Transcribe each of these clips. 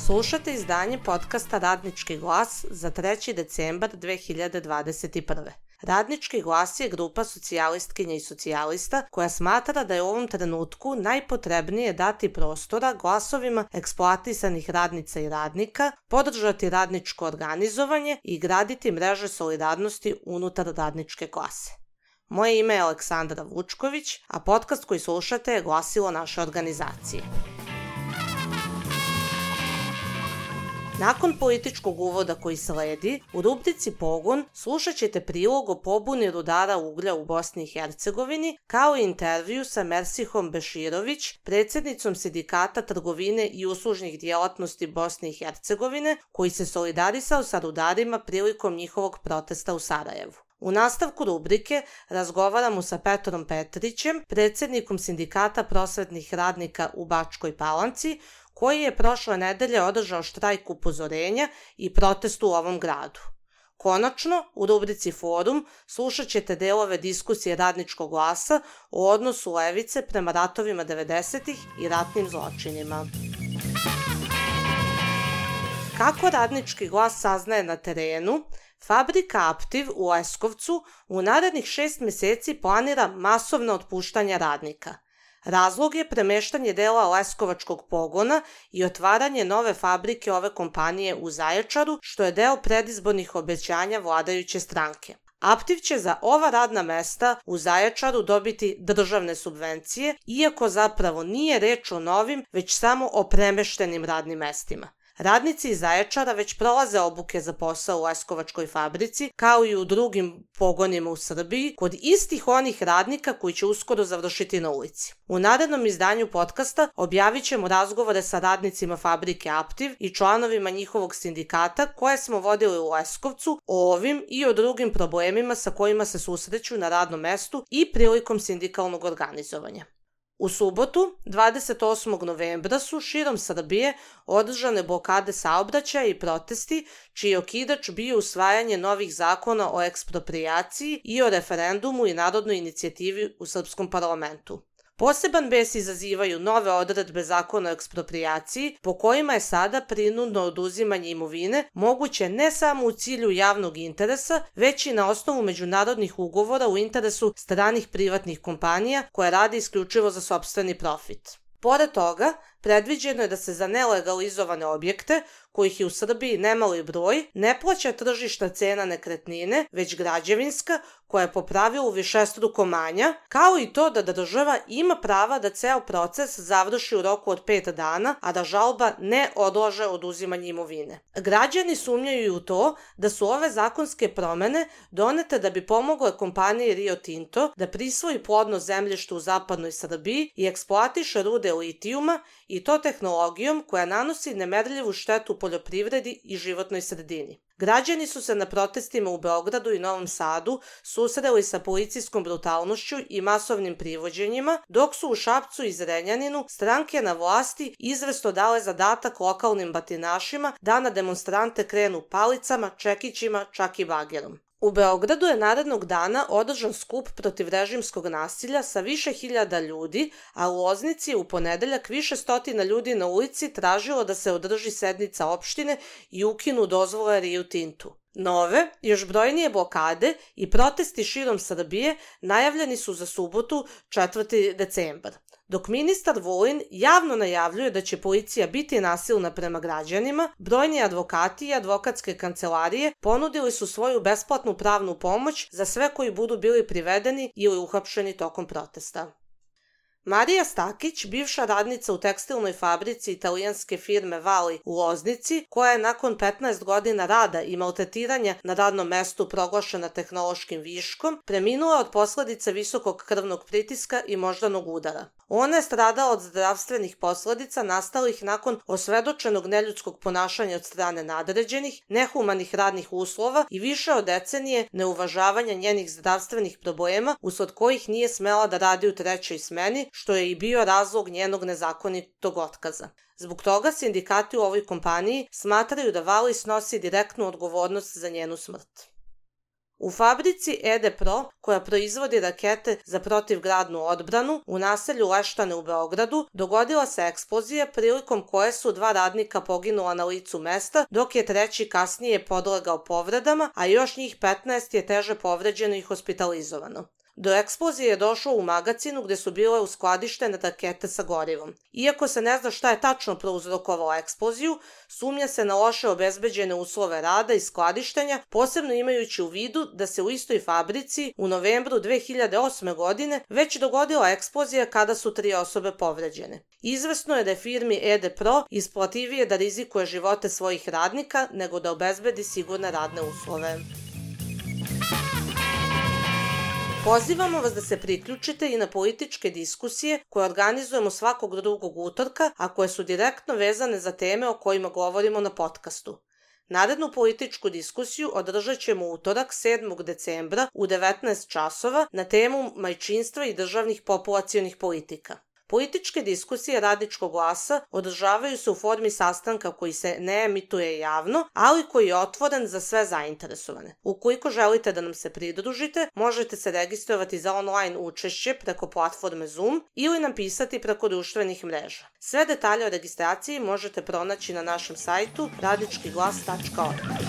Slušate izdanje podcasta Radnički glas za 3. decembar 2021. Radnički glas je grupa socijalistkinja i socijalista koja smatra da je u ovom trenutku najpotrebnije dati prostora glasovima eksploatisanih radnica i radnika, podržati radničko organizovanje i graditi mreže solidarnosti unutar radničke klase. Moje ime je Aleksandra Vučković, a podcast koji slušate je glasilo naše organizacije. Nakon političkog uvoda koji sledi, u rubrici Pogon slušat ćete prilog o pobuni rudara uglja u Bosni i Hercegovini, kao i intervju sa Mersihom Beširović, predsjednicom Sindikata trgovine i uslužnih djelatnosti Bosne i Hercegovine, koji se solidarisao sa rudarima prilikom njihovog protesta u Sarajevu. U nastavku rubrike razgovaramo sa Petrom Petrićem, predsjednikom Sindikata prosvetnih radnika u Bačkoj Palanci, koji je prošle nedelje održao štrajk upozorenja i protest u ovom gradu. Konačno, u rubrici Forum slušat ćete delove diskusije Radničkog glasa o odnosu levice prema ratovima 90-ih i ratnim zločinima. Kako Radnički glas saznaje na terenu, Fabrika Aptiv u Leskovcu u narednih 6 mjeseci planira masovno otpuštanje radnika. Razlog je premeštanje dela leskovačkog pogona i otvaranje nove fabrike ove kompanije u Zaječaru, što je deo predizbornih obećanja vladajuće stranke. Aptiv će za ova radna mesta u Zaječaru dobiti državne subvencije, iako zapravo nije reč o novim, već samo o premeštenim radnim mestima. Radnici iz Zaječara već prolaze obuke za posao u leskovačkoj fabrici, kao i u drugim pogonima u Srbiji, kod istih onih radnika koji će uskoro završiti na ulici. U narednom izdanju podcasta objavit ćemo razgovore sa radnicima fabrike Aptiv i članovima njihovog sindikata koje smo vodili u Leskovcu o ovim i o drugim problemima sa kojima se susreću na radnom mestu i prilikom sindikalnog organizovanja. U subotu, 28. novembra su širom Srbije održane blokade saobraćaja i protesti, čiji je okidač bio usvajanje novih zakona o eksproprijaciji i o referendumu i narodnoj inicijativi u srpskom parlamentu. Poseban bes izazivaju nove odredbe zakona o eksproprijaciji, po kojima je sada prinudno oduzimanje imovine moguće ne samo u cilju javnog interesa, već i na osnovu međunarodnih ugovora u interesu stranih privatnih kompanija koje rade isključivo za sopstveni profit. Pored toga, predviđeno je da se za nelegalizovane objekte, kojih je u Srbiji nemali broj, ne plaća tržišna cena nekretnine, već građevinska, koja je po pravilu višestruko manja, kao i to da država ima prava da ceo proces završi u roku od 5 dana, a da žalba ne odlaže oduzimanje imovine. Građani sumnjaju i u to da su ove zakonske promene donete da bi pomogle kompaniji Rio Tinto da prisvoji plodno zemljište u zapadnoj Srbiji i eksploatiše rude litijuma, i to tehnologijom koja nanosi nemerljivu štetu poljoprivredi i životnoj sredini. Građani su se na protestima u Beogradu i Novom Sadu susreli sa policijskom brutalnošću i masovnim privođenjima, dok su u Šapcu i Zrenjaninu stranke na vlasti izvesno dale zadatak lokalnim batinašima da na demonstrante krenu palicama, čekićima, čak i bagerom. U Beogradu je narednog dana održan skup protiv režimskog nasilja sa više hiljada ljudi, a u Loznici je u ponedeljak više stotina ljudi na ulici tražilo da se održi sednica opštine i ukinu dozvole Rio Tintu. Nove, još brojnije blokade i protesti širom Srbije najavljeni su za subotu 4. decembar. Dok ministar Vulin javno najavljuje da će policija biti nasilna prema građanima, brojni advokati i advokatske kancelarije ponudili su svoju besplatnu pravnu pomoć za sve koji budu bili privedeni ili uhapšeni tokom protesta. Marija Stakić, bivša radnica u tekstilnoj fabrici italijanske firme Vali u Loznici, koja je nakon 15 godina rada i maltretiranja na radnom mestu proglašena tehnološkim viškom, preminula od posledica visokog krvnog pritiska i moždanog udara. Ona je stradala od zdravstvenih posledica nastalih nakon osvedočenog neljudskog ponašanja od strane nadređenih, nehumanih radnih uslova i više od decenije neuvažavanja njenih zdravstvenih problema, usled kojih nije smela da radi u 3. smeni, što je i bio razlog njenog nezakonitog otkaza. Zbog toga sindikati u ovoj kompaniji smatraju da Vali snosi direktnu odgovornost za njenu smrt. U fabrici EDPRO, koja proizvodi rakete za protivgradnu odbranu, u naselju Leštane u Beogradu, dogodila se eksplozija prilikom koje su 2 radnika poginula na licu mesta, dok je 3. kasnije podlegao povredama, a još njih 15 je teže povređeno i hospitalizovano. Do eksplozije je došlo u magacinu gde su bile uskladištene rakete sa gorivom. Iako se ne zna šta je tačno prouzrokovalo eksploziju, sumnja se na loše obezbeđene uslove rada i skladištenja, posebno imajući u vidu da se u istoj fabrici u novembru 2008. godine već dogodila eksplozija kada su 3 osobe povređene. Izvesno je da je firmi EDPRO isplativije da rizikuje živote svojih radnika nego da obezbedi sigurne radne uslove. Pozivamo vas da se priključite i na političke diskusije koje organizujemo svakog drugog utorka, a koje su direktno vezane za teme o kojima govorimo na podcastu. Narednu političku diskusiju održat ćemo u utorak 7. decembra u 19 časova na temu majčinstva i državnih populacionih politika. Političke diskusije Radničkog glasa održavaju se u formi sastanka koji se ne emituje javno, ali koji je otvoren za sve zainteresovane. Ukoliko želite da nam se pridružite, možete se registrovati za online učešće preko platforme Zoom ili nam pisati preko društvenih mreža. Sve detalje o registraciji možete pronaći na našem sajtu radničkiglas.org.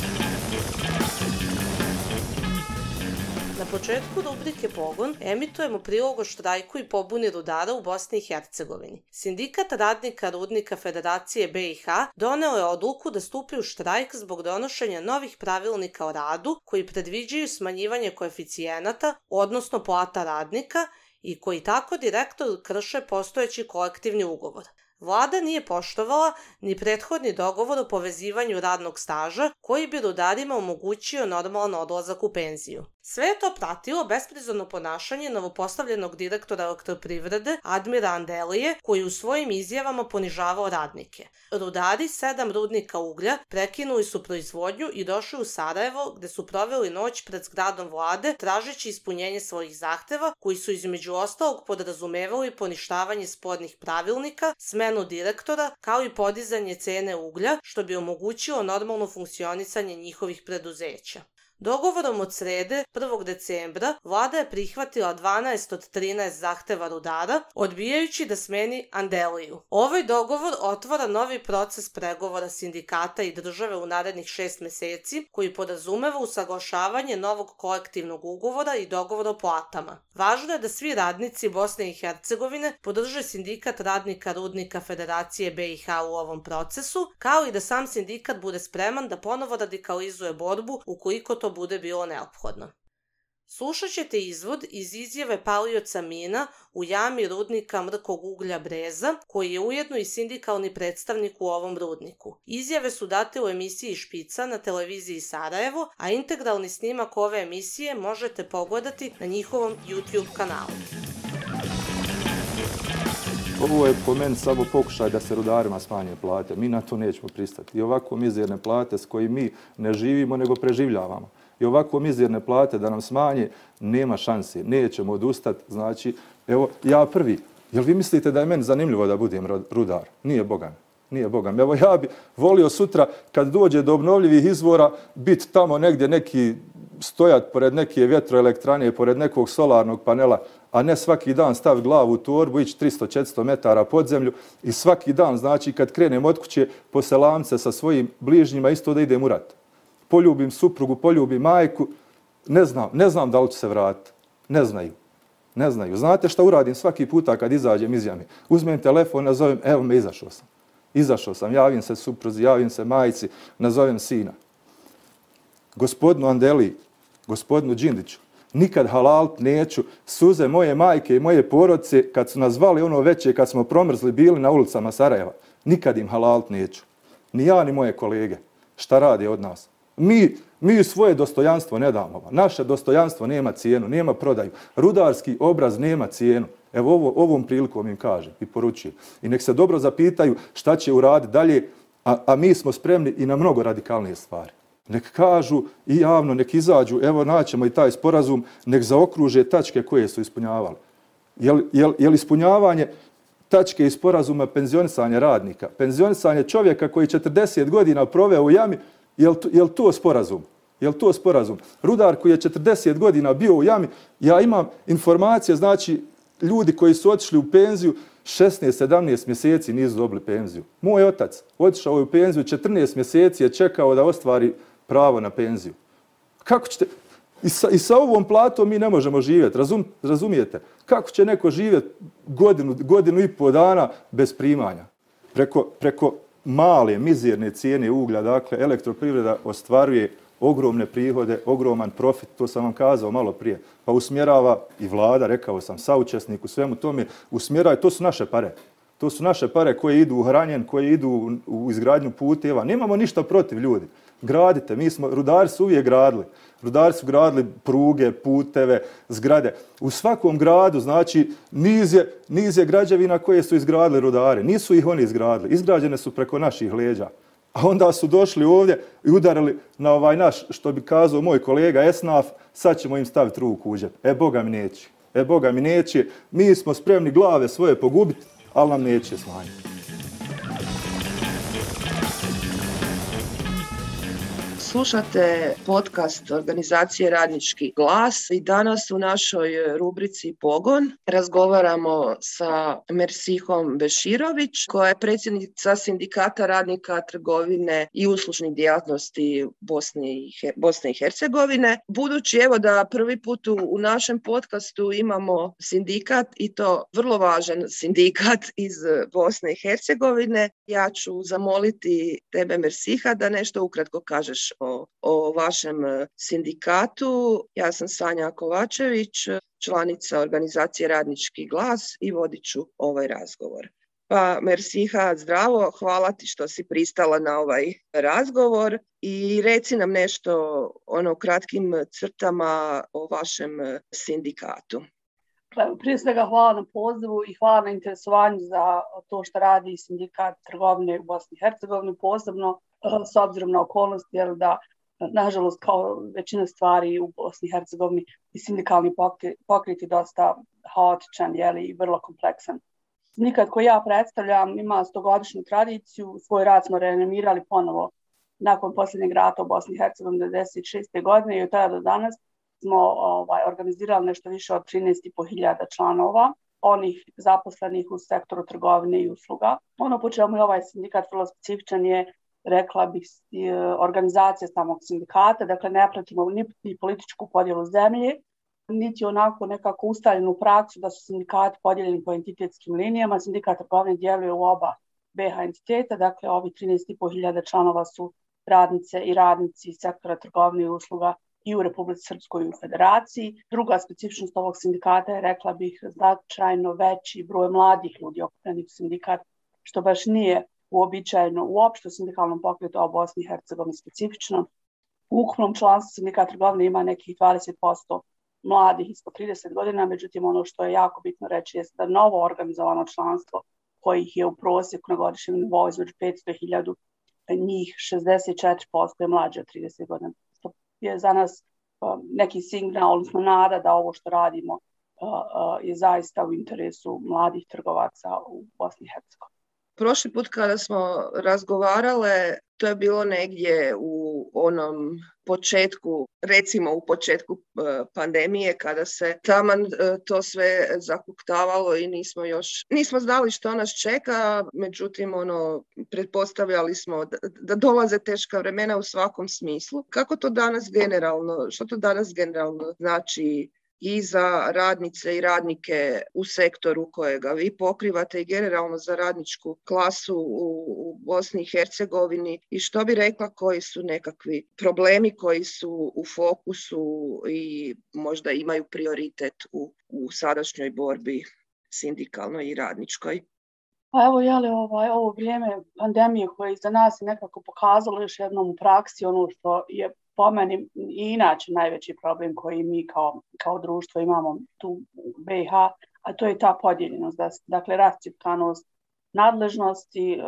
Na početku rubrike Pogon emitujemo prilog o štrajku i pobuni rudara u Bosni i Hercegovini. Sindikat radnika Rudnika Federacije BiH doneo je odluku da stupi u štrajk zbog donošenja novih pravilnika o radu koji predviđaju smanjivanje koeficijenata, odnosno plata radnika, i koji tako direktno krše postojeći kolektivni ugovor. Vlada nije poštovala ni prethodni dogovor o povezivanju radnog staža koji bi rudarima omogućio normalan odlazak u penziju. Sve je to pratilo besprizorno ponašanje novopostavljenog direktora Elektroprivrede Admira Andelije, koji u svojim izjavama ponižavao radnike. Rudari 7 rudnika uglja prekinuli su proizvodnju i došli u Sarajevo gde su proveli noć pred zgradom vlade tražeći ispunjenje svojih zahteva koji su između ostalog podrazumevali poništavanje spornih pravilnika, smenu direktora kao i podizanje cene uglja što bi omogućilo normalno funkcionisanje njihovih preduzeća. Dogovorom od srede 1. decembra vlada je prihvatila 12 od 13 zahteva rudara, odbijajući da smeni Andeliju. Ovaj dogovor otvara novi proces pregovora sindikata i države u narednih 6 meseci, koji podrazumeva usaglašavanje novog kolektivnog ugovora i dogovora o platama. Važno je da svi radnici Bosne i Hercegovine podrže sindikat radnika Rudnika Federacije BiH u ovom procesu, kao i da sam sindikat bude spreman da ponovo radikalizuje borbu ukoliko to bude bilo neophodno. Slušat ćete izvod iz izjave palioca mina u jami rudnika mrkog uglja Breza, koji je ujedno i sindikalni predstavnik u ovom rudniku. Izjave su date u emisiji Špica na televiziji Sarajevo, a integralni snimak ove emisije možete pogledati na njihovom YouTube kanalu. Ovo je po meni samo pokušaj da se rudarima smanje plate. Mi na to nećemo pristati. I ovako mizerne plate s kojim mi ne živimo nego preživljavamo. I ovako mizerne plate da nam smanje, nema šanse. Nećemo odustati. Znači, evo, ja prvi. Jel vi mislite da je meni zanimljivo da budem rudar? Nije Boga. Nije Boga. Evo, ja bi volio sutra kad dođe do obnovljivih izvora biti tamo negdje neki stojat pored neke vjetroelektrane, pored nekog solarnog panela, a ne svaki dan stav glavu u torbu, ići 300-400 metara pod zemlju i svaki dan, znači kad krenem od kuće, poselam se sa svojim bližnjima, isto da idem u rat. Poljubim suprugu, poljubim majku, ne znam da li ću se vratiti. Ne znaju. Znate šta uradim svaki puta kad izađem iz jame? Uzmem telefon, nazovem, evo me, izašao sam, javim se supruzi, javim se majci, nazovem sina. Gospodinu Andeli, gospodinu Đindiću, nikad halal neću, suze moje majke i moje porodice kad su nas zvali ono veće, kad smo promrzli bili na ulicama Sarajeva. Nikad im halal neću. Ni ja, ni moje kolege. Šta radi od nas? Mi svoje dostojanstvo ne damo. Naše dostojanstvo nema cijenu, nema prodaju. Rudarski obraz nema cijenu. Evo ovom prilikom im kažem i poručujem. I nek se dobro zapitaju šta će uraditi dalje, a mi smo spremni i na mnogo radikalnije stvari. Nek kažu i javno, nek izađu, evo naćemo i taj sporazum, nek zaokruže tačke koje su ispunjavali. Je li ispunjavanje tačke i sporazuma penzionisanje radnika, penzionisanje čovjeka koji 40 godina proveo u jami, je li to sporazum? Je li to sporazum? Rudar koji je 40 godina bio u jami, ja imam informacije, znači ljudi koji su otišli u penziju 16-17 mjeseci nisu dobili penziju. Moj otac otišao je u penziju, 14 mjeseci je čekao da ostvari pravo na penziju. Kako ćete... I sa ovom platom mi ne možemo živjeti, razumijete? Kako će neko živjeti godinu i pol dana bez primanja? Preko male, mizerne cijene uglja, dakle, elektroprivreda ostvaruje ogromne prihode, ogroman profit, to sam vam kazao malo prije. Pa usmjerava i vlada, rekao sam, saučesnik u svemu tome, usmjerava, to su naše pare. To su naše pare koje idu u hranjen, koje idu u izgradnju puteva. Nemamo ništa protiv ljudi. Gradite, rudari su uvijek gradili. Rudari su gradili pruge, puteve, zgrade. U svakom gradu, znači, niz je građevina koje su izgradili rudari. Nisu ih oni izgradili. Izgrađene su preko naših leđa. A onda su došli ovdje i udarili na ovaj naš, što bi kazao moj kolega Esnaf, sad ćemo im staviti ruku u džep. Boga mi neće. Boga mi neće. Mi smo spremni glave svoje pogubiti, ali nam neće smanjiti. Slušate podcast organizacije Radnički glas i danas u našoj rubrici Pogon razgovaramo sa Mersihom Beširović, koja je predsjednica Sindikata radnika trgovine i uslužnih djelatnosti Bosne i Hercegovine. Budući evo da prvi put u našem podcastu imamo sindikat i to vrlo važan sindikat iz Bosne i Hercegovine, ja ću zamoliti tebe, Mersiha, da nešto ukratko kažeš o vašem sindikatu. Ja sam Sanja Kovačević, članica organizacije Radnički glas i vodit ću ovaj razgovor. Pa Mersiha, zdravo, hvala ti što si pristala na ovaj razgovor i reci nam nešto u kratkim crtama o vašem sindikatu. Prije svega hvala na pozivu i hvala na interesovanju za to što radi sindikat trgovine u Bosni i Hercegovini, posebno s obzirom na okolnosti, jer da, nažalost, kao većina stvari u Bosni i Hercegovini i sindikalni pokret je dosta haotičan i vrlo kompleksan. Sindikat koji ja predstavljam ima 100-godišnju tradiciju, svoj rad smo reanimirali ponovo nakon posljednjeg rata u Bosni i Hercegovini 1996. godine i od tada do danas smo organizirali nešto više od 13.500 članova, onih zaposlenih u sektoru trgovine i usluga. Ono po čemu je ovaj sindikat vrlo specifičan je, rekla bih, organizacija samog sindikata, dakle ne pratimo ni političku podjelu zemlje, niti onako nekako ustaljenu praksu da su sindikati podijeljeni po entitetskim linijama. Sindikat trgovine djeluje u oba BiH entiteta, dakle ovi 13.500 članova su radnice i radnici sektora trgovine i usluga i u Republici Srpskoj i u Federaciji. Druga specifičnost ovog sindikata je, rekla bih, značajno veći broj mladih ljudi okupljenih u sindikat, što baš nije uobičajeno uopšte u sindikalnom pokretu, a u Bosni i Hercegovini specifično. U ukupnom članstvu sindikata trgovine ima nekih 20% mladih ispod 30 godina, međutim ono što je jako bitno reći je da novo organizovano članstvo, kojih je u prosjeku na godišnjem nivou između 500 i 1000, njih 64% je mlađe od 30 godina. To je za nas neki signal, odnosno nada da ovo što radimo je zaista u interesu mladih trgovaca u Bosni i Hercegovini. Prošli put kada smo razgovarale, to je bilo negdje u onom početku, recimo u početku pandemije, kada se taman to sve zakuktavalo i nismo znali što nas čeka, međutim pretpostavljali smo da dolaze teška vremena u svakom smislu. Kako to danas generalno, što to danas generalno znači i za radnice i radnike u sektoru kojega vi pokrivate i generalno za radničku klasu u Bosni i Hercegovini, i što bi rekla koji su nekakvi problemi koji su u fokusu i možda imaju prioritet u sadašnjoj borbi sindikalnoj i radničkoj? Pa evo, ovo vrijeme pandemije koje je za nas nekako pokazalo još jednom u praksi ono što je po meni i inače najveći problem koji mi kao društvo imamo tu u BiH, a to je ta podijeljenost, dakle rascjepkanost nadležnosti,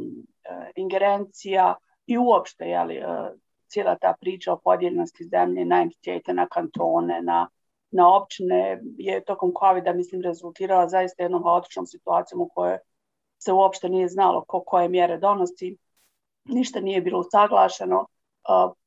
ingerencija i uopšte cijela ta priča o podijeljenosti zemlje na entitete, na kantone, na općine je tokom COVID-a, mislim, rezultirala zaista jednom haotičnom situacijom u kojoj se uopšte nije znalo koje mjere donosi, ništa nije bilo usaglašeno.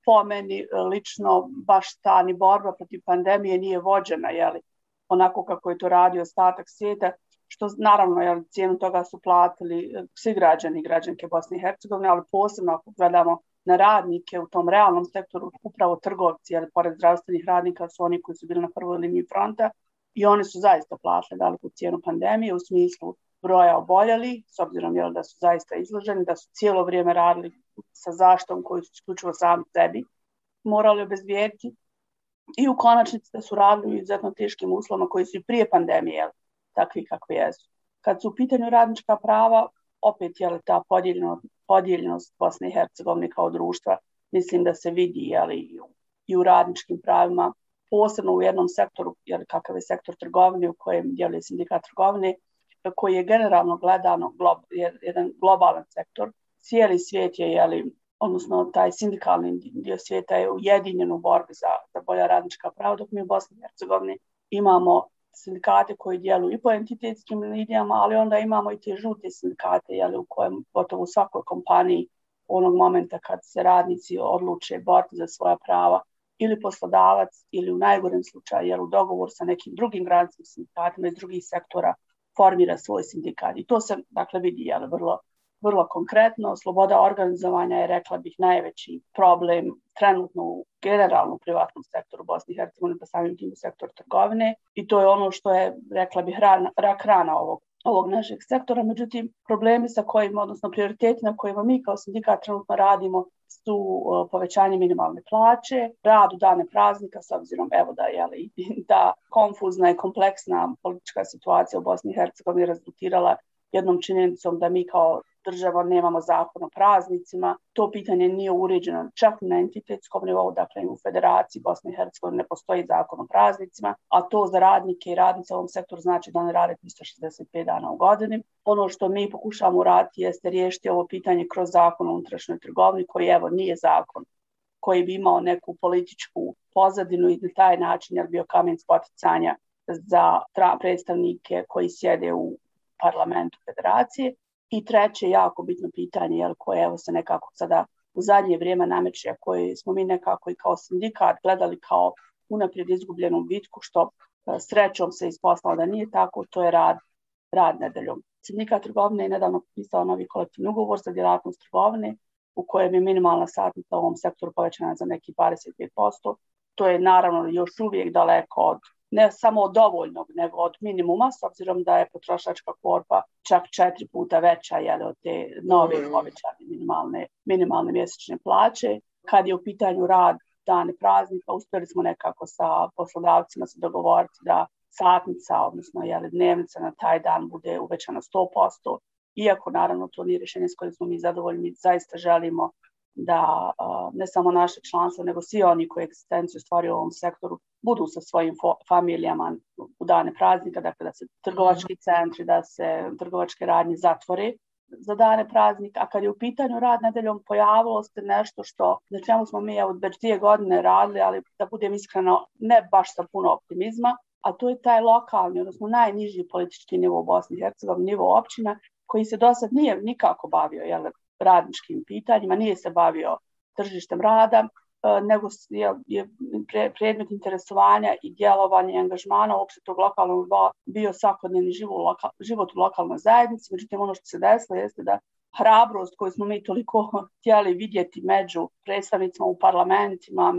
po meni lično baš ta ni borba protiv pandemije nije vođena, jeli, onako kako je to radio ostatak svijeta, što naravno, jeli, cijenu toga su platili svi građani i građanke Bosne i Hercegovine, ali posebno ako gledamo na radnike u tom realnom sektoru, upravo trgovci, jeli, pored zdravstvenih radnika su oni koji su bili na prvoj liniji fronta i oni su zaista platili veliku cijenu pandemije u smislu broja oboljeli, s obzirom, jeli, da su zaista izloženi, da su cijelo vrijeme radili sa zaštitom koju su isključivo sami sebi morali obezbijediti i u konačnici da su radili u izuzetno teškim uslovima koji su i prije pandemije takvi kakvi jesu. Kad su u pitanju radnička prava, opet je ta podijeljenost Bosne i Hercegovine kao društva, mislim da se vidi, jeli, i u radničkim pravima, posebno u jednom sektoru, jeli, kakav je sektor trgovine u kojem djeluje sindikat trgovine, koji je generalno gledano jedan globalan sektor. Cijeli svijet je, jeli, odnosno taj sindikalni dio svijeta je ujedinjen u borbi za bolja radnička prava, dok mi u Bosni i Hercegovini imamo sindikate koji djeluju i po entitetskim linijama, ali onda imamo i te žute sindikate, jeli, u kojem gotovo u svakoj kompaniji onog momenta kad se radnici odluče boriti za svoja prava, ili poslodavac, ili u najgorem slučaju, jel, u dogovor sa nekim drugim granskim sindikatima iz drugih sektora formira svoj sindikat. I to se, dakle, vidi, jel, vrlo konkretno. Sloboda organizovanja je, rekla bih, najveći problem trenutno generalno u privatnom sektoru Bosne i Hercegovine, pa samim tim u sektoru trgovine. I to je ono što je, rekla bih, rak rana ovog našeg sektora. Međutim, problemi sa kojima, odnosno prioriteti na kojima mi kao sindikat trenutno radimo su povećanje minimalne plaće, rad u dane praznika, s obzirom, evo, da konfuzna i kompleksna politička situacija u Bosni i Hercegovini rezultirala jednom činjenicom da mi kao država nemamo zakon o praznicima. To pitanje nije uređeno čak na entitetskom nivou, dakle u Federaciji Bosne i Hercegovine ne postoji zakon o praznicima, a to za radnike i radnice u ovom sektoru znači da ne rade 365 dana u godini. Ono što mi pokušavamo uraditi jeste riješiti ovo pitanje kroz zakon o unutrašnjoj trgovini, koji, evo, nije zakon koji bi imao neku političku pozadinu i na taj način je bio kamen spoticanja za predstavnike koji sjede u parlamentu Federacije. I treće, jako bitno pitanje, jel, koje, evo, se nekako sada u zadnje vrijeme nameće, koje smo mi nekako i kao sindikat gledali kao unaprijed izgubljenu bitku, što srećom se ispostavilo da nije tako, to je rad nedeljom. Sindikat trgovine je nedavno potpisao novi kolektivni ugovor za djelatnost trgovine, u kojem je minimalna satnica u ovom sektoru povećana za neki 25%. To je naravno još uvijek daleko od, ne samo od dovoljnog, nego od minimuma, s obzirom da je potrošačka korpa čak 4 puta veća, jel, od te nove povećane minimalne mjesečne plaće. Kad je u pitanju rad dane praznika, uspjeli smo nekako sa poslodavcima se dogovoriti da satnica, odnosno, jel, dnevnica na taj dan bude uvećana 100%. Iako, naravno, to nije rješenje s kojim smo mi zadovoljni, mi zaista želimo da ne samo naše članstvo, nego svi oni koji egzistenciju stvaraju u ovom sektoru budu sa svojim familijama u dane praznika, dakle da se trgovački centri, da se trgovačke radnje zatvore za dane praznika. A kad je u pitanju rad nedeljom, pojavilo se nešto na čemu smo mi već 2 godine radili, ali da budem iskreno, ne baš sa puno optimizma, a to je taj lokalni, odnosno najniži politički nivo u Bosni i Hercegovini, nivo općina, koji se do sad nije nikako bavio, jel, radničkim pitanjima, nije se bavio tržištem rada, nego je predmet interesovanja i djelovanja i angažmana uopšte tog lokalnog bio svakodnevni život u lokalnoj zajednici. Međutim, ono što se desilo jeste da hrabrost koju smo mi toliko htjeli vidjeti među predstavnicima u parlamentima,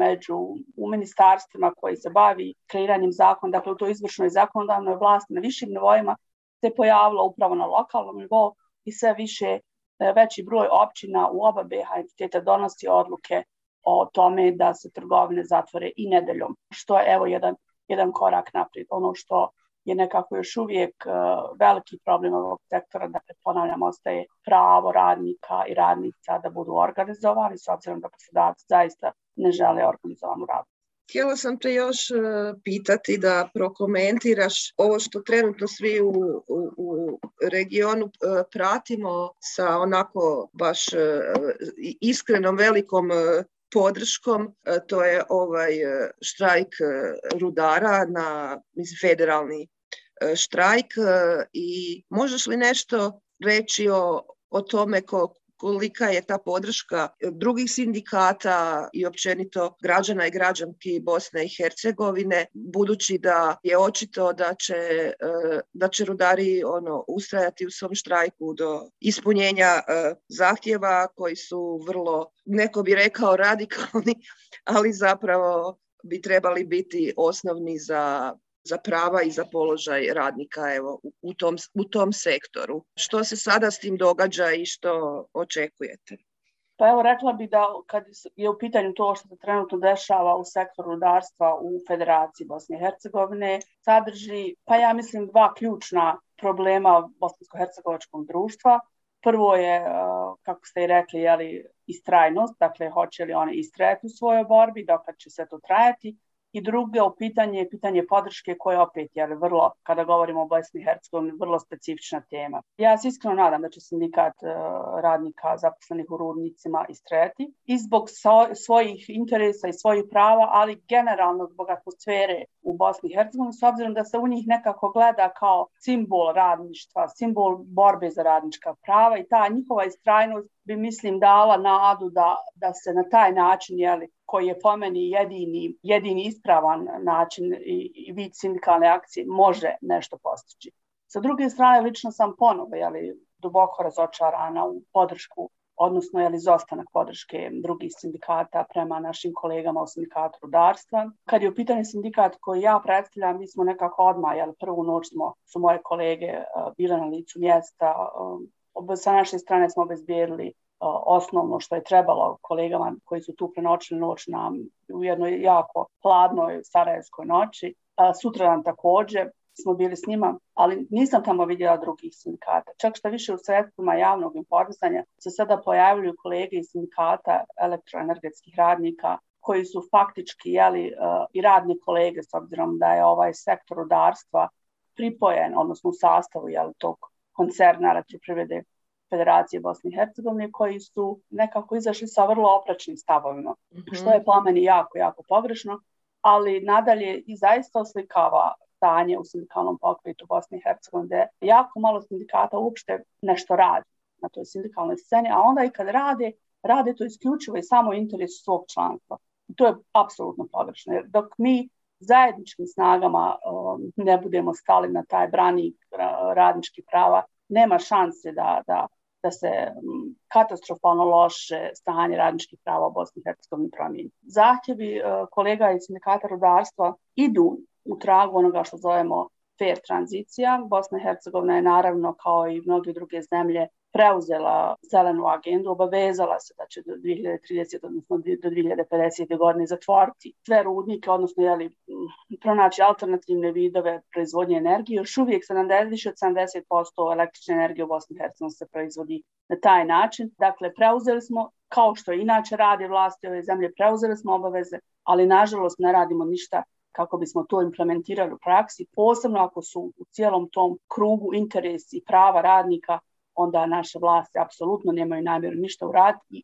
u ministarstvima koji se bavi kreiranjem zakona, dakle u toj izvršnoj i zakonodavnoj vlasti na višim nivoima, se pojavilo upravo na lokalnom nivou i sve veći broj općina u oba BiH entiteta donosi odluke o tome da se trgovine zatvore i nedeljom, što je, evo, jedan korak naprijed. Ono što je nekako još uvijek veliki problem ovog sektora, dakle, ponavljam, ostaje pravo radnika i radnica da budu organizovani, s obzirom da poslodavci zaista ne žele organizovanu radu. Htjela sam te još pitati da prokomentiraš ovo što trenutno svi u regionu pratimo sa onako baš iskrenom velikom podrškom. To je ovaj štrajk rudara, federalni štrajk. I možeš li nešto reći o tome kolika je ta podrška drugih sindikata i općenito građana i građanki Bosne i Hercegovine, budući da je očito da će rudari ustrajati u svom štrajku do ispunjenja zahtjeva koji su vrlo, neko bi rekao, radikalni, ali zapravo bi trebali biti osnovni za prava i za položaj radnika u tom sektoru. Što se sada s tim događa i što očekujete? Pa evo, rekla bi da kad je u pitanju to što se trenutno dešava u sektoru rudarstva u Federaciji Bosne i Hercegovine, sadrži, pa ja mislim, dva ključna problema bosansko-hercegovačkog društva. Prvo je, kako ste i rekli, istrajnost, dakle hoće li oni istrajati u svojoj borbi, dokad će sve to trajati. I drugo pitanje je pitanje podrške koje opet je vrlo, kada govorimo o Bosni i Hercegovini, vrlo specifična tema. Ja se iskreno nadam da će sindikat radnika zaposlenih u rudnicima istrajati i zbog svojih interesa i svojih prava, ali generalno zbog atmosfere u Bosni i Hercegovini, s obzirom da se u njih nekako gleda kao simbol radništva, simbol borbe za radnička prava i ta njihova istrajnost bi, mislim, dala nadu da se na taj način, koji je po meni jedini ispravan način i vid sindikalne akcije, može nešto postići. Sa druge strane, lično sam ponovo duboko razočarana u podršku, odnosno izostanak podrške drugih sindikata prema našim kolegama u sindikatu rudarstva. Kad je u pitanju sindikat koji ja predstavljam, mi smo nekako odmah, prvu noć su moje kolege bile na licu mjesta. Sa naše strane smo obezbijedili osnovno što je trebalo kolegama koji su tu prenoćili noć u jednoj jako hladnoj sarajevskoj noći. Sutradan također smo bili s njima, ali nisam tamo vidjela drugih sindikata. Čak što više u sredstvima javnog informisanja se sada pojavljuju kolege iz sindikata elektroenergetskih radnika koji su faktički i radni kolege, s obzirom da je ovaj sektor rudarstva pripojen, odnosno u sastavu tog koncerna Elektroprivrede Federacije Bosne i Hercegovine, koji su nekako izašli sa vrlo oprečnim stavovima, što je po meni jako, jako pogrešno, ali nadalje i zaista oslikava stanje u sindikalnom pokretu Bosne i Hercegovine, gdje jako malo sindikata uopšte nešto radi na toj sindikalnoj sceni, a onda i kad rade to isključivo i samo u interesu svog članstva. I to je apsolutno pogrešno, jer dok mi zajedničkim snagama ne budemo stali na taj branik radničkih prava, nema šanse da se katastrofalno loše stanje radničkih prava u Bosni i Hercegovini promijeni. Zahtjevi kolega iz sindikata rudarstva idu u tragu onoga što zovemo fair tranzicija. Bosna i Hercegovina je naravno, kao i mnoge druge zemlje, preuzela zelenu agendu, obavezala se da će do 2030, odnosno do 2050. godine zatvoriti sve rudnike, odnosno pronaći alternativne vidove proizvodnje energije. Još uvijek više od 70% električne energije u Bosni i Hercegovini se proizvodi na taj način. Dakle, preuzeli smo, kao što inače rade vlasti ove zemlje, preuzeli smo obaveze, ali nažalost ne radimo ništa kako bismo to implementirali u praksi, posebno ako su u cijelom tom krugu interesi i prava radnika, onda naše vlasti apsolutno nemaju namjeru ništa uraditi i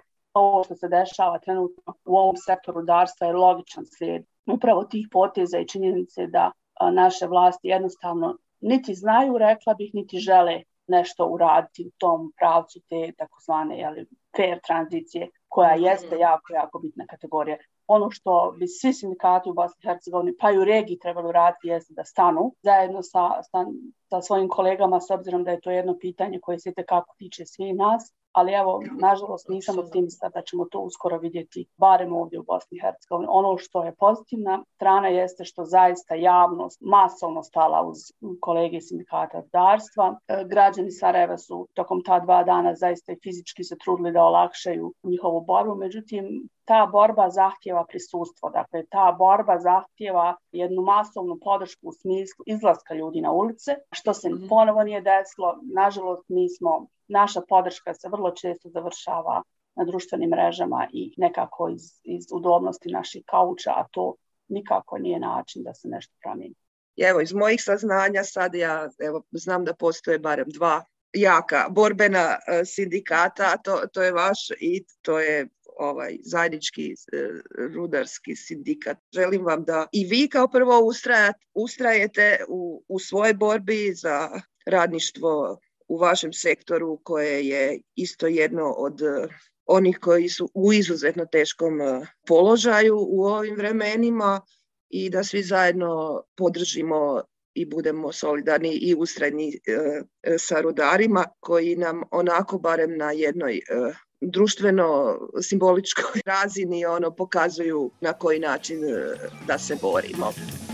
ovo što se dešava trenutno u ovom sektoru rudarstva je logičan slijed upravo tih poteza i činjenice da naše vlasti jednostavno niti znaju, rekla bih, niti žele nešto uraditi u tom pravcu te takozvane fair tranzicije, koja jeste jako, jako bitna kategorija. Ono što bi svi sindikati u Bosni i Hercegovini, pa i u regiji, trebali uraditi jeste da stanu zajedno sa svojim kolegama, s obzirom da je to jedno pitanje koje se itekako tiče svih nas. Ali evo, nažalost, nisam optimista da ćemo to uskoro vidjeti, barem ovdje u Bosni i Hercegovini. Ono što je pozitivna strana jeste što zaista javnost masovno stala uz kolege sindikata rudarstva. Građani Sarajeva su tokom ta 2 dana zaista i fizički se trudili da olakšaju njihovu borbu, međutim, ta borba zahtjeva prisustvo. Dakle, ta borba zahtjeva jednu masovnu podršku u smislu izlaska ljudi na ulice, što se ponovo nije desilo. Nažalost, naša podrška se vrlo često završava na društvenim mrežama i nekako iz udobnosti naših kauča, a to nikako nije način da se nešto promijeni. Evo, iz mojih saznanja sad ja znam da postoje barem 2 jaka borbena sindikata, a to je vaš i to je zajednički rudarski sindikat. Želim vam da i vi kao prvo ustrajete u svojoj borbi za radništvo u vašem sektoru koje je isto jedno od onih koji su u izuzetno teškom položaju u ovim vremenima i da svi zajedno podržimo i budemo solidarni i ustrajni sa rudarima koji nam onako barem na jednoj društveno simboličkoj razini pokazuju na koji način da se borimo.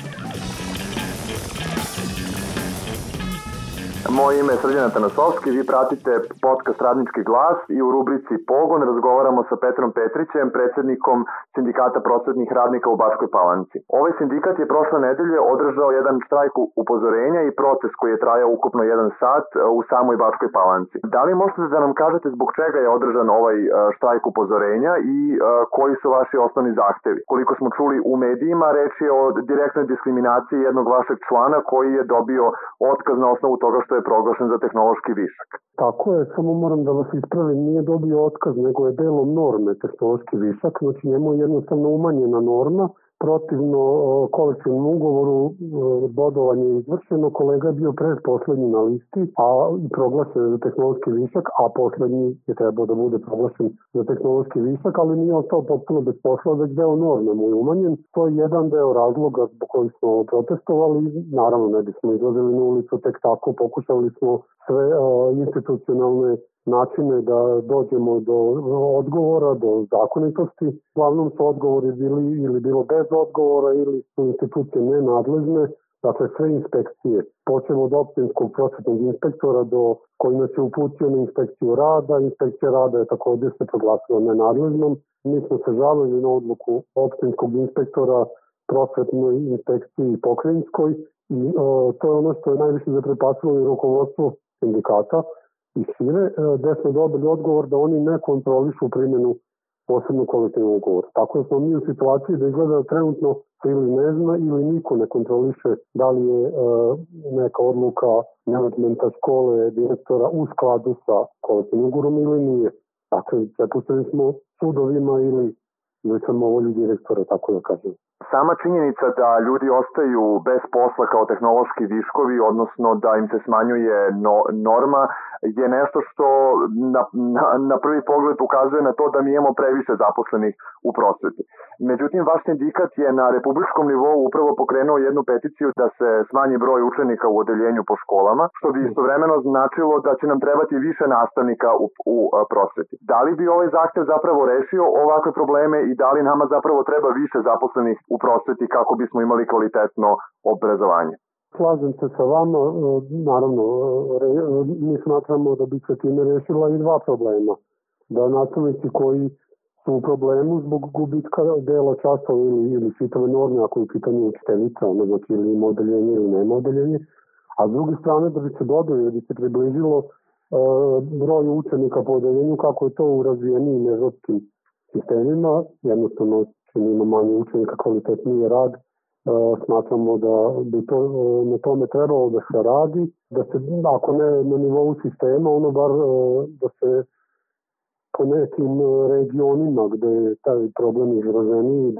Moje ime je Srđan Atanasovski, vi pratite podcast Radnički glas i u rubrici Pogon razgovaramo sa Petrom Petrićem, predsjednikom Sindikata prosvetnih radnika u Bačkoj Palanci. Ovaj sindikat je prošle nedelje održao jedan štrajk upozorenja i protest koji je trajao ukupno 1 sat u samoj Bačkoj Palanci. Da li možete da nam kažete zbog čega je održan ovaj štrajk upozorenja i koji su vaši osnovni zahtevi? Koliko smo čuli u medijima, reč je o direktnoj diskriminaciji jednog vašeg člana koji je dobio otkaz na osnovu toga što je proglašen za tehnološki višak. Tako je, samo moram da vas ispravim, nije dobio otkaz, nego je delom norme tehnološki višak, znači njemu je jednostavno umanjena norma, protivno kolektivnom ugovoru bodovanje je izvršeno, kolega je bio pretposlednji na listi, a i proglašen je za tehnološki višak, a poslednji je trebao da bude proglašen za tehnološki višak, ali nije ostao potpuno bez posla, već deo norme mu je umanjen. To je jedan deo razloga zbog kojih smo protestovali, naravno ne bismo izlazili na ulicu tek tako, pokušali smo sve institucionalne načine da dođemo do odgovora, do zakonitosti. Uglavnom su odgovori bili ili bilo bez odgovora ili su institucije nenadležne. Dakle, sve inspekcije, počeo od opštinskog prosvetnog inspektora do koji nas je uputio na inspekciju rada. Inspekcija rada je također se proglasila nenadležnom. Mi smo se žalili na odluku opštinskog inspektora, prosvetnoj inspekciji i pokrajinskoj i to je ono što je najviše zaprepastilo i rukovodstvo sindikata i šire, gde smo dobili odgovor da oni ne kontrolišu primjenu posebno kolektivnog ugovora. Tako da smo mi u situaciji da izgleda trenutno se ili ne zna ili niko ne kontroliše da li je neka odluka menadžmenta škole, direktora u skladu sa kolektivnim ugovorom ili nije. Dakle, prepustili smo sudovima ili samovolju direktora, tako da kažem. Sama činjenica da ljudi ostaju bez posla kao tehnološki viškovi, odnosno da im se smanjuje norma, je nešto što na prvi pogled ukazuje na to da mi imamo previše zaposlenih u prosveti. Međutim, vaš sindikat je na republičkom nivou upravo pokrenuo jednu peticiju da se smanji broj učenika u odeljenju po školama, što bi istovremeno značilo da će nam trebati više nastavnika u prosveti. Da li bi ovaj zahtev zapravo rešio ovakve probleme i da li nama zapravo treba više zaposlenih u prosveti kako bismo imali kvalitetno obrazovanje? Slažem se sa vama, naravno, mi smatramo da bi se time rešila i 2 problema. Da nastavnici koji su u problemu zbog gubitka dela časova ili čitave norme, ako je u pitanju učiteljica, znači ili ima odeljenje ili nema odeljenje, a s druge strane da bi se dodao, da bi se približilo broj učenika po odeljenju kako je to u razvijenijim evropskim sistemima, jednostavno čim ima manje učenika, kvalitetniji rad, smatramo da bi to na tome trebalo da se radi, da se, ako ne na nivou sistema, ono bar da se po nekim regionima gde je taj problem izraženiji,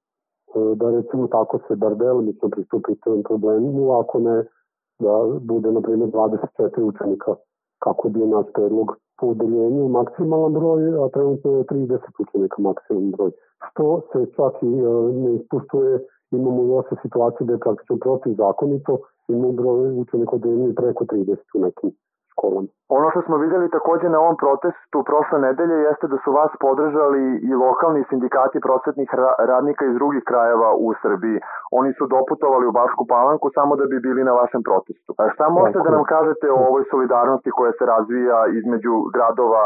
da recimo tako se bar delimično pristupi tom problemu, ako ne da bude na primjer 24 učenika kako je bio naš predlog po odeljenju maksimalan broj, a trenutno je 30 učenika maksimalan broj. Što se čak i ne ispuštuje, imamo i osa situacije da je praktično protivzakonito, imamo broj učenika odeljenju preko 30 u nekim školama. Ono što smo vidjeli također na ovom protestu prošle nedelje jeste da su vas podržali i lokalni sindikati prosvetnih radnika iz drugih krajeva u Srbiji. Oni su doputovali u Bačku Palanku samo da bi bili na vašem protestu. Šta možete da nam kažete o ovoj solidarnosti koja se razvija između gradova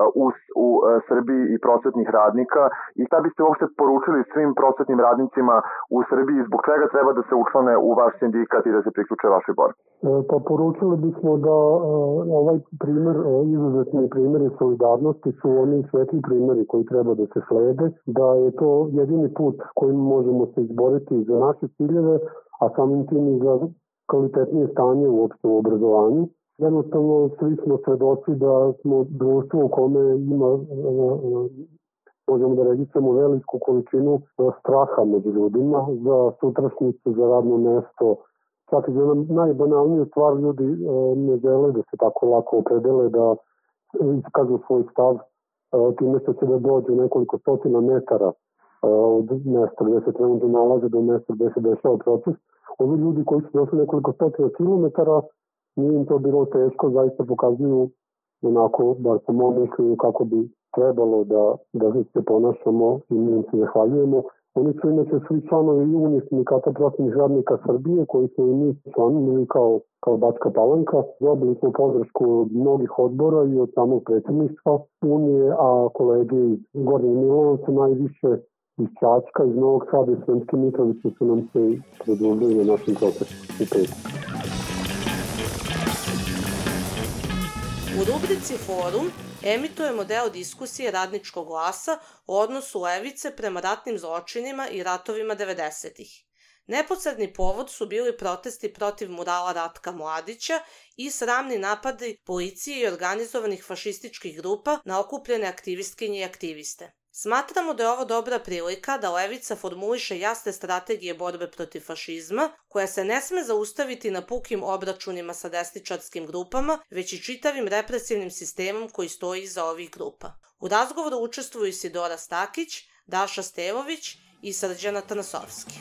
u Srbiji i prosvetnih radnika i šta biste uopšte poručili svim prosvetnim radnicima u Srbiji, zbog čega treba da se učlane u vaš sindikat i da se priključe vašoj borbi? Pa poručili bismo da ovaj primer, izuzetni primjeri solidarnosti su oni svetli primjeri koji treba da se slede, da je to jedini put kojim možemo se izboriti za naše ciljeve, a samim tim i za kvalitetnije stanje uopšte u obrazovanju. Jednostavno, svi smo svedoci da smo društvo u kome ima, možemo da registramo veliku količinu straha među ljudima za sutrašnjicu, za radno mesto, čak i za najbanalniju stvar ljudi ne žele da se tako lako opredele, da iskažu svoj stav time što će da dođu nekoliko stotina metara od mesta gde se trenutno nalaze do mesta gde se dešava proces. Ovi ljudi koji su došli nekoliko stotina kilometara, nije im to bilo teško, zaista pokazuju onako, bar po mom mišljenju, kako bi trebalo da se ponašamo i mi im se zahvaljujemo. Oni su inače svi članovi Unije sindikata prosvetnih radnika Srbije, koji smo i mi članovi kao Bačka Palanka. Dobili smo podršku od mnogih odbora i od samog predsjedništva Unije, a kolege iz Gornjeg Milanovca najviše iz Čačka, iz Novog Sada i Sremske Mitrovice su nam se pridružili na našem procesu. U rubrici Forum emitujemo deo diskusije Radničkog glasa o odnosu levice prema ratnim zločinima i ratovima 90-ih. Neposredni povod su bili protesti protiv murala Ratka Mladića i sramni napadi policije i organizovanih fašističkih grupa na okupljene aktivistkinje i aktiviste. Smatramo da je ovo dobra prilika da levica formuliše jasne strategije borbe protiv fašizma, koja se ne sme zaustaviti na pukim obračunima sa desničarskim grupama, već i čitavim represivnim sistemom koji stoji iza ovih grupa. U razgovoru učestvuju Isidora Stakić, Daša Stevović i Srđana Trnasovski.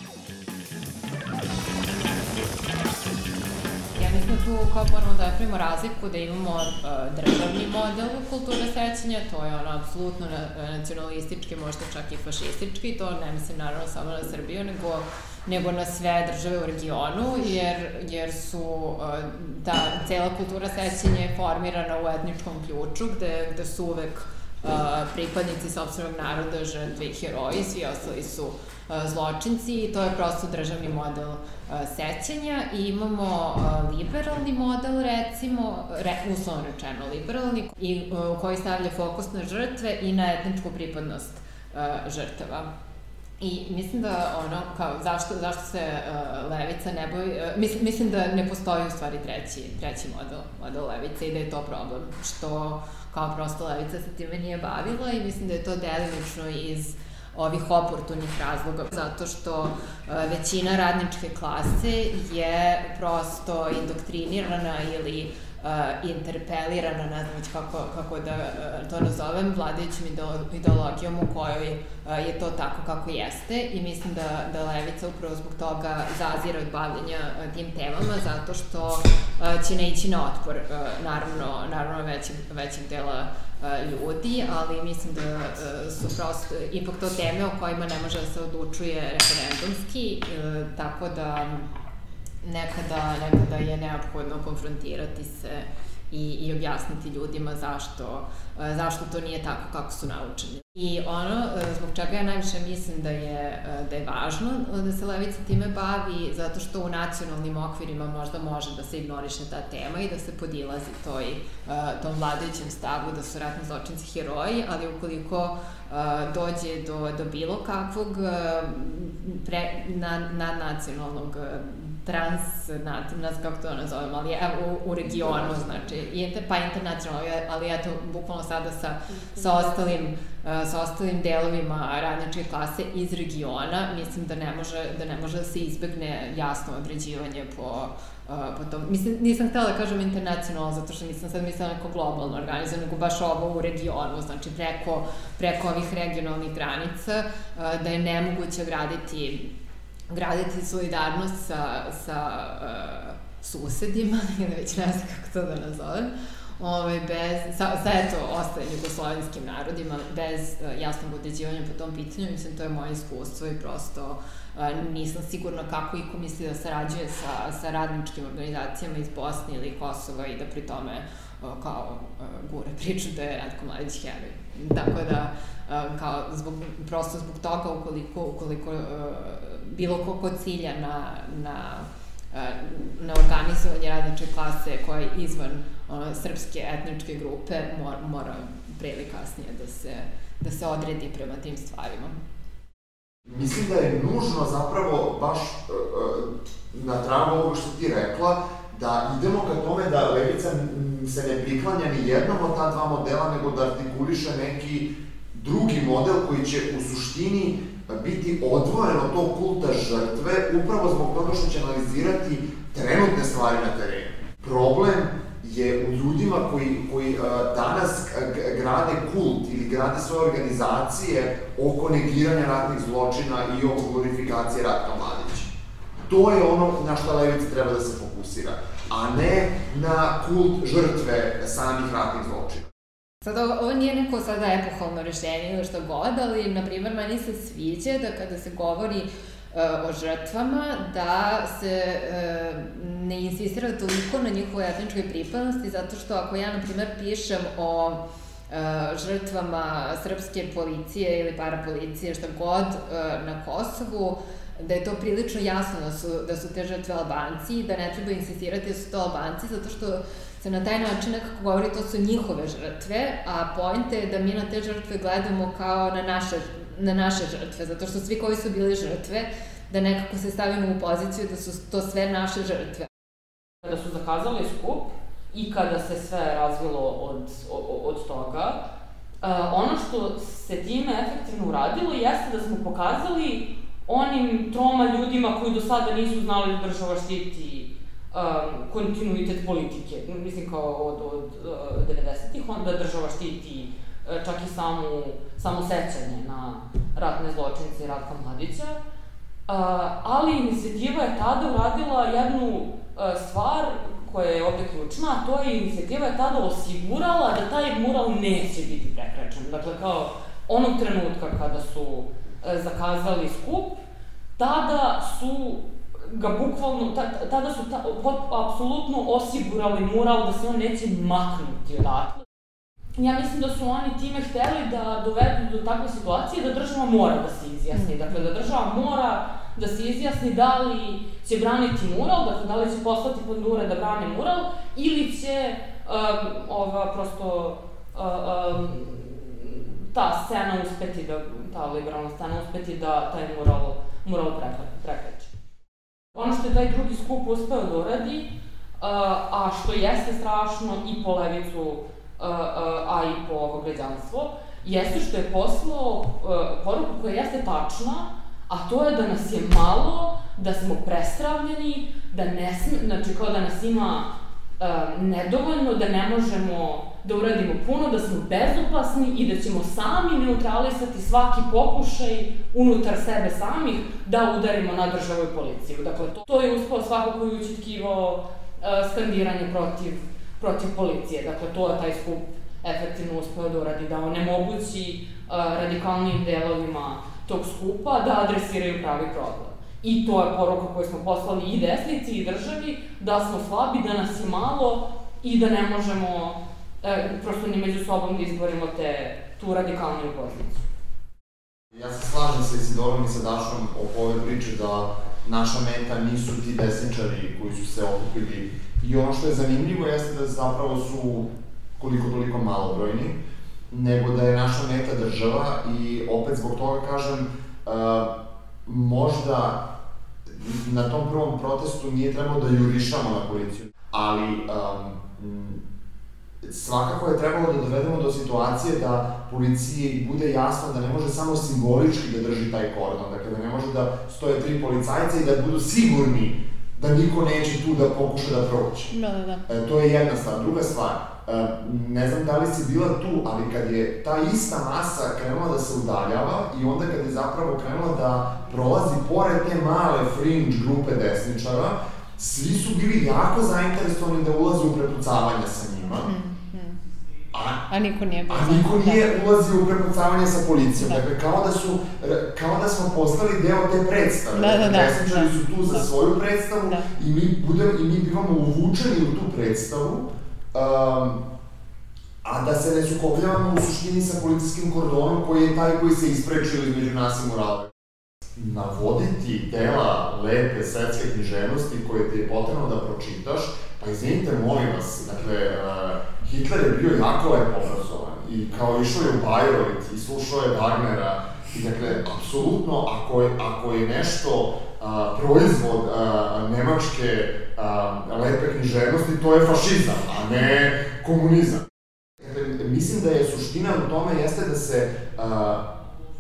Mislim da tu kao moramo da napravimo razliku da imamo državni model kulture sećanja, to je ono apsolutno nacionalistički, možda čak i fašistički, to ne mislim naravno samo na Srbiju, nego na sve države u regionu, jer su ta cela kultura sećanja formirana u etničkom ključu, gde su uvek pripadnici sopstvenog naroda, žrtve i heroji, svi ostali su zločinci i to je prosto državni model sećanja i imamo liberalni model, recimo, uslovno rečeno liberalni, koji stavlja fokus na žrtve i na etničku pripadnost žrtava. I mislim da zašto se levica ne boji, mislim da ne postoji u stvari treći model levice i da je to problem, što kao prosto levica se time nije bavila i mislim da je to delimično iz ovih oportunih razloga, zato što većina radničke klase je prosto indoktrinirana ili interpelirana, ne znam već kako da to nazovem, vladajućim ideologijom u kojoj je to tako kako jeste i mislim da levica upravo zbog toga zazira od bavljenja tim temama, zato što će naići na otpor, naravno većeg dela ljudi, ali mislim da su prosto ipak to teme o kojima ne može da se odlučuje referendumski, tako da nekada je neophodno konfrontirati se i objasniti ljudima zašto to nije tako kako su naučeni. I ono zbog čega ja najviše mislim da je važno da se levica time bavi, zato što u nacionalnim okvirima možda može da se ignoriše ta tema i da se podilazi tom vladajućem stavu da su ratni zločinci heroji, ali ukoliko dođe do bilo kakvog nadnacionalnog kako to nazovem, ali u regionu, znači, pa internacionalno, ali eto, bukvalno sada sa ostalim delovima radničke klase iz regiona, mislim da ne može da se izbegne jasno određivanje po tom. Mislim, nisam htela da kažem internacionalno, zato što nisam sad mislila neko globalno organizam, nego baš ovo u regionu, znači preko ovih regionalnih granica, da je nemoguće graditi solidarnost sa susedima, ili već ne znam kako to da nazovem, sa ostalim jugoslovenskim narodima, bez jasnog određivanja po tom pitanju. Mislim, to je moje iskustvo i prosto nisam sigurna kako iko misli da sarađuje sa radničkim organizacijama iz Bosne ili Kosova i da pri tome kao gure priču da je Ratko Mladić heroj. Tako da, prosto zbog toga, ukoliko bilo ko cilja na organizovanje radničke klase koja je izvan srpske etničke grupe, mora pre ili kasnije da se odredi prema tim stvarima. Mislim da je nužno zapravo baš na tragu ovoga što ti rekla, da idemo ka tome da levica se ne priklanja ni jednom od ta dva modela, nego da artikuliše neki drugi model koji će u suštini biti odvojen od tog kulta žrtve upravo zbog toga što će analizirati trenutne stvari na terenu. Problem je u ljudima koji danas grade kult ili grade svoje organizacije oko negiranja ratnih zločina i oko glorifikacije Ratka Mladića. To je ono na što levica treba da se fokusira, a ne na kult žrtve samih ratnih zločina. Sad, ovo nije neko sada epohalno rešenje ili što god, ali, na primjer, meni se sviđa da kada se govori o žrtvama, da se ne insistira toliko na njihovoj etničkoj pripadnosti, zato što ako ja, na primjer, pišem o žrtvama srpske policije ili parapolicije, šta god, na Kosovu, da je to prilično jasno da su te žrtve Albanci i da ne treba insistirati da su to Albanci, zato što se na taj način nekako govori to su njihove žrtve, a poenta je da mi na te žrtve gledamo kao na naše žrtve, zato što svi koji su bili žrtve, da nekako se stavimo u poziciju da su to sve naše žrtve. Kada su zakazali skup i kada se sve razvilo od toga, ono što se time efektivno uradilo jeste da smo pokazali onim troma ljudima koji do sada nisu znali da država štiti kontinuitet politike, mislim kao od 90-ih, onda država štiti čak i samo sećanje na ratne zločince i Ratka Mladića, ali inicijativa je tada uradila jednu stvar koja je ovde ključna, a to je inicijativa je tada osigurala da taj mural neće biti prekrečen. Dakle, kao onog trenutka kada su zakazali skup, tada su ga bukvalno, tada su apsolutno osigurali mural da se on neće maknuti odatle. Ja mislim da su oni time hteli da dovedu do takve situacije da država mora da se izjasni. Dakle, da država mora da se izjasni da li će braniti mural, dakle, da li će poslati pandure da brane mural, ili će prosto ta scena uspeti da, ta liberalna scena uspeti da taj mural prekreće. Ono što je taj drugi skup uspeo da uradi, a što jeste strašno i po levicu, a i po ovo građanstvo, jeste što je poslao poruku koja jeste tačna, a to je da nas je malo, da smo prestravljeni, znači kao da nas ima nedovoljno, da ne možemo da uradimo puno, da smo bezopasni i da ćemo sami neutralisati svaki pokušaj unutar sebe samih da udarimo na državu i policiju. Dakle, to je uspeo svako koji je učetkivao skandiranje protiv policije. Dakle, to je taj skup efektivno uspeo da uradi, da onemogući radikalnim delovima tog skupa da adresiraju pravi problem. I to je poruka koju smo poslali i desnici i državi, da smo slabi, da nas je malo i da ne možemo prosto ni među sobom da izborimo tu radikalniju poziciju. Ja se slažem sa Isidorom i sa Dašom oko ove priče da naša meta nisu ti desničari koji su se okupili. I ono što je zanimljivo jeste da zapravo su koliko toliko malobrojni, nego da je naša meta država i opet zbog toga kažem, možda na tom prvom protestu nije trebalo da jurišamo na policiju, ali svakako je trebalo da dovedemo do situacije da policiji bude jasno da ne može samo simbolički da drži taj kordon, dakle da ne može da stoje 3 policajca i da budu sigurni da niko neće tu da pokuša da proći. Da. To je jedna stvar. Druga stvar, ne znam da li si bila tu, ali kad je ta ista masa krenula da se udaljava i onda kad je zapravo krenula da prolazi pored te male fringe grupe desničara, svi su bili jako zainteresovani da ulaze u prepucavanje sa njima. A niko nije ulazio u prepucavanje sa policijom. Dakle, kao da smo postali deo te predstave. Desničari su tu za svoju predstavu i mi bivamo uvučeni u tu predstavu, a da se ne sukobljavamo u suštini sa policijskim kordonom koji je taj koji se isprečio između nas i morale. Navoditi dela lepe svetske književnosti koje ti je potrebno da pročitaš, pa izvinite, molim vas, dakle, Hitler je bio jako lepo obrazovan i kao išao je u Bayreuth i slušao je Wagnera i dakle, apsolutno, ako je nešto proizvod nemačke lepe književnosti, to je fašizam, a ne komunizam. Dakle, mislim da je suština u tome jeste da se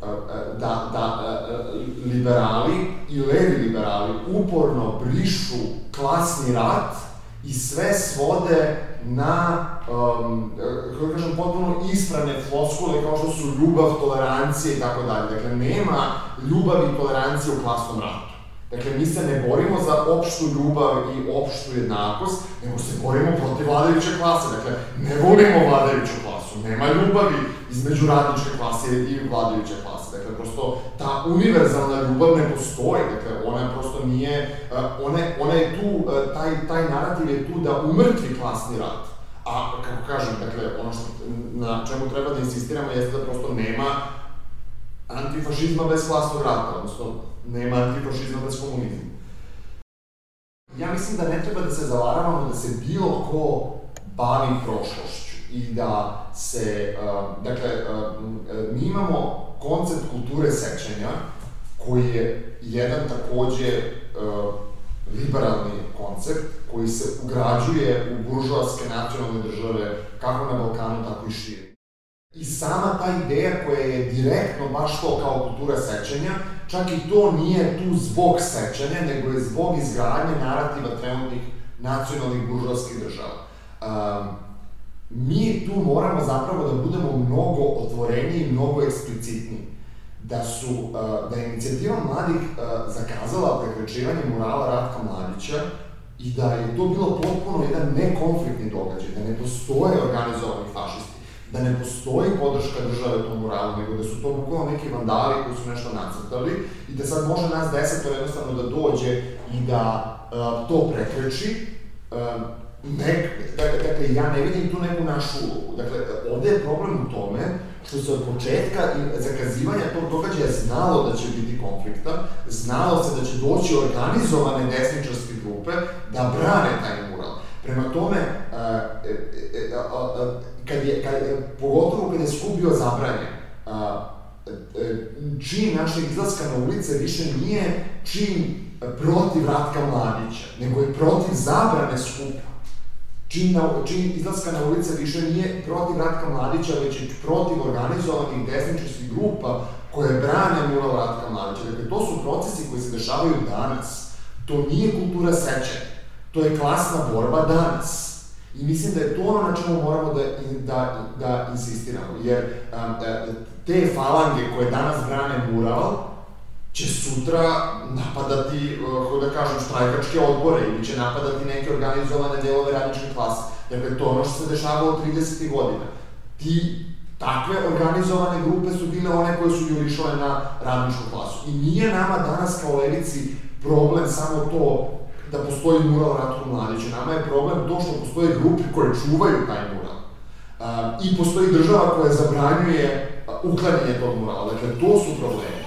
liberali i levi liberali uporno brišu klasni rat i sve svode na, kako kažem, potpuno ispravne floskule kao što su ljubav, tolerancije i tako dalje. Dakle, nema ljubavi i tolerancije u klasnom ratu. Dakle, mi se ne borimo za opštu ljubav i opštu jednakost, nego se borimo protiv vladajuće klase. Dakle, ne volimo vladajuću klasu, nema ljubavi između radničke klase i vladajuće klase. Dakle, prosto ta univerzalna ljubav ne postoji, dakle, ona prosto nije, ona je tu, taj narativ je tu da umrtvi klasni rat. A, kako kažem, dakle, ono na čemu treba da insistiramo jeste da prosto nema antifašizma bez klasnog rata, odnosno nema antifašizma bez komunizma. Ja mislim da ne treba da se zavaravamo da se bilo ko bavi prošlošću i da se, dakle, mi imamo koncept kulture sećanja koji je jedan takođe liberalni koncept koji se ugrađuje u buržoaske nacionalne države kako na Balkanu, tako i šire. I sama ta ideja koja je direktno baš to kao kultura sećanja, čak i to nije tu zbog sećanja, nego je zbog izgradnje narativa trenutnih nacionalnih buržoaskih država. Mi tu moramo zapravo da budemo mnogo otvoreniji i mnogo eksplicitniji. Da je inicijativa mladih zakazala prekrećivanje murala Ratka Mladića i da je to bilo potpuno jedan nekonfliktni događaj, da ne postoje organizovani fašisti, da ne postoji podrška države tom muralu, nego da su to bukvalno neki vandali koji su nešto nacrtali i da sad može nas 10 jednostavno da dođe i da to prekreći. Dakle, ja ne vidim tu neku našu ulogu. Dakle, ovde je problem u tome što se od početka zakazivanja tog događaja znalo da će biti konflikta, znalo se da će doći organizovane desničarske grupe da brane taj mural. Prema tome, pogotovo kad je skup bio zabranjen, čin našeg izlaska na ulice više nije čin protiv Ratka Mladića, nego je protiv zabrane skupa. Čin izlaska na ulice više nije protiv Ratka Mladića, već je protiv organizovanih desničarskih grupa koje brane mural Ratka Mladića. Dakle, to su procesi koji se dešavaju danas. To nije kultura sećanja. To je klasna borba danas. I mislim da je to ono na čemu moramo da insistiramo. Jer te falange koje danas brane mural će sutra napadati, kako da kažem, štrajkačke odbore ili će napadati neke organizovane delove radničke klase. Dakle, to ono što se dešavalo 30. godina. Takve organizovane grupe su bile one koje su jurišale na radničku klasu. I nije nama danas kao levici problem samo to da postoji mural Ratku Mladiću. Nama je problem to što postoje grupe koje čuvaju taj mural. I postoji država koja zabranjuje uklanjanje tog murala. Dakle, to su problemi.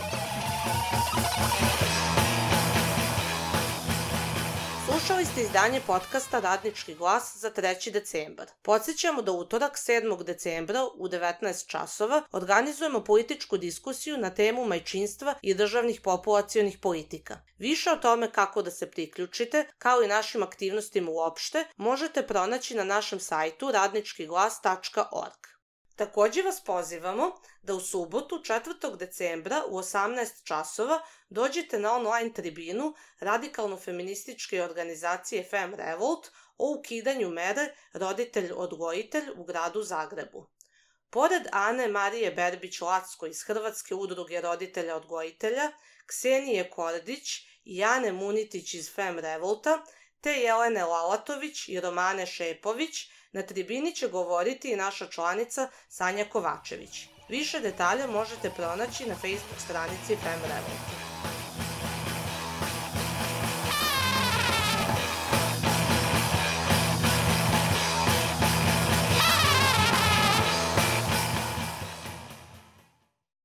Slušali ste izdanje podcasta Radnički glas za 3. decembar. Podsjećamo da utorak 7. decembra u 19 časova organizujemo političku diskusiju na temu majčinstva i državnih populacionih politika. Više o tome kako da se priključite, kao i našim aktivnostima uopšte, možete pronaći na našem sajtu radničkiglas.org. Takođe vas pozivamo da u subotu 4. decembra u 18 časova dođete na online tribinu radikalno-feminističke organizacije Fem Revolt o ukidanju mere roditelj-odgojitelj u gradu Zagrebu. Pored Ane Marije Berbić-Lacko iz Hrvatske udruge roditelja-odgojitelja, Ksenije Kordić i Jane Munitić iz Fem Revolta, te Jelene Lalatović i Romane Šepović, na tribini će govoriti i naša članica Sanja Kovačević. Više detalja možete pronaći na Facebook stranici Fem Revolt.